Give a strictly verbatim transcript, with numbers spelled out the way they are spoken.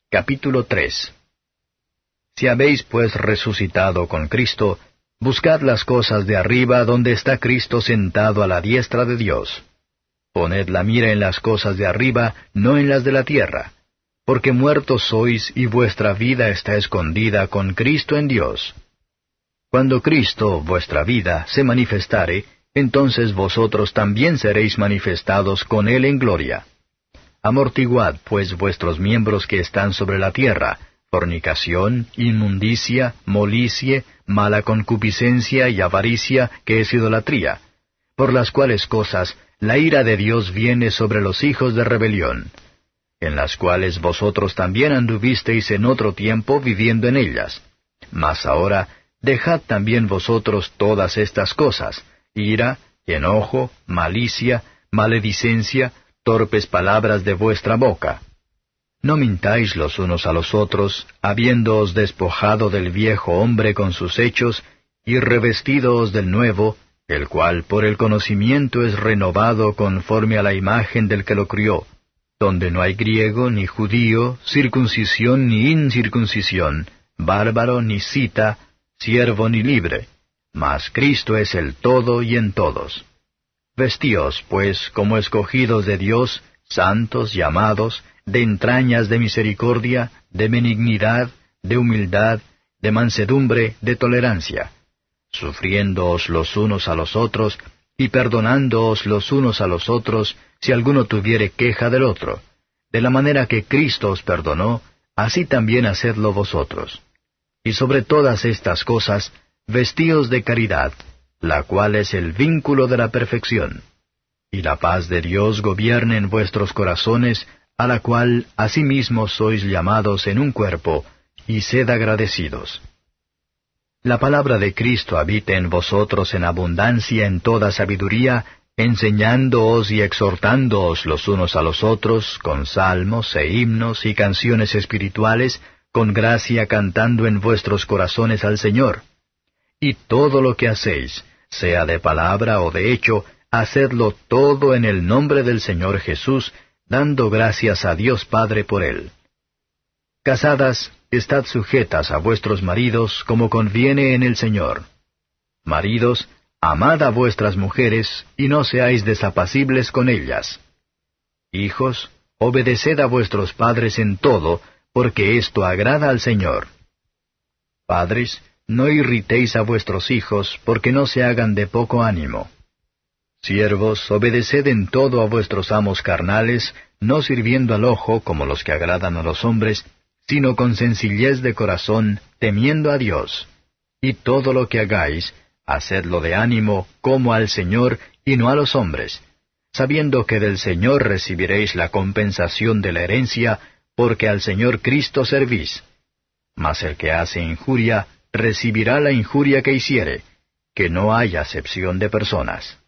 Capítulo tres. Si habéis pues resucitado con Cristo, buscad las cosas de arriba donde está Cristo sentado a la diestra de Dios. Poned la mira en las cosas de arriba, no en las de la tierra, porque muertos sois y vuestra vida está escondida con Cristo en Dios. Cuando Cristo, vuestra vida, se manifestare, entonces vosotros también seréis manifestados con Él en gloria. Amortiguad pues vuestros miembros que están sobre la tierra, fornicación, inmundicia, molicie, mala concupiscencia y avaricia, que es idolatría, por las cuales cosas la ira de Dios viene sobre los hijos de rebelión, en las cuales vosotros también anduvisteis en otro tiempo viviendo en ellas. Mas ahora dejad también vosotros todas estas cosas: ira, enojo, malicia, maledicencia, torpes palabras de vuestra boca. No mintáis los unos a los otros, habiéndoos despojado del viejo hombre con sus hechos, y revestídoos del nuevo, el cual por el conocimiento es renovado conforme a la imagen del que lo crió, donde no hay griego ni judío, circuncisión ni incircuncisión, bárbaro ni cita, siervo ni libre, mas Cristo es el todo y en todos. Vestíos, pues, como escogidos de Dios, santos y amados, de entrañas de misericordia, de benignidad, de humildad, de mansedumbre, de tolerancia, sufriéndoos los unos a los otros, y perdonándoos los unos a los otros, si alguno tuviere queja del otro. De la manera que Cristo os perdonó, así también hacedlo vosotros. Y sobre todas estas cosas, vestíos de caridad, la cual es el vínculo de la perfección. Y la paz de Dios gobierne en vuestros corazones, a la cual asimismo sois llamados en un cuerpo, y sed agradecidos. La palabra de Cristo habite en vosotros en abundancia en toda sabiduría, enseñándoos y exhortándoos los unos a los otros, con salmos e himnos y canciones espirituales, con gracia cantando en vuestros corazones al Señor. Y todo lo que hacéis, sea de palabra o de hecho, hacedlo todo en el nombre del Señor Jesús, dando gracias a Dios Padre por Él. Casadas, estad sujetas a vuestros maridos como conviene en el Señor. Maridos, amad a vuestras mujeres, y no seáis desapacibles con ellas. Hijos, obedeced a vuestros padres en todo, porque esto agrada al Señor. Padres, no irritéis a vuestros hijos, porque no se hagan de poco ánimo. Siervos, obedeced en todo a vuestros amos carnales, no sirviendo al ojo como los que agradan a los hombres, sino con sencillez de corazón, temiendo a Dios. Y todo lo que hagáis, hacedlo de ánimo, como al Señor, y no a los hombres, sabiendo que del Señor recibiréis la compensación de la herencia, porque al Señor Cristo servís. Mas el que hace injuria, recibirá la injuria que hiciere, que no haya acepción de personas.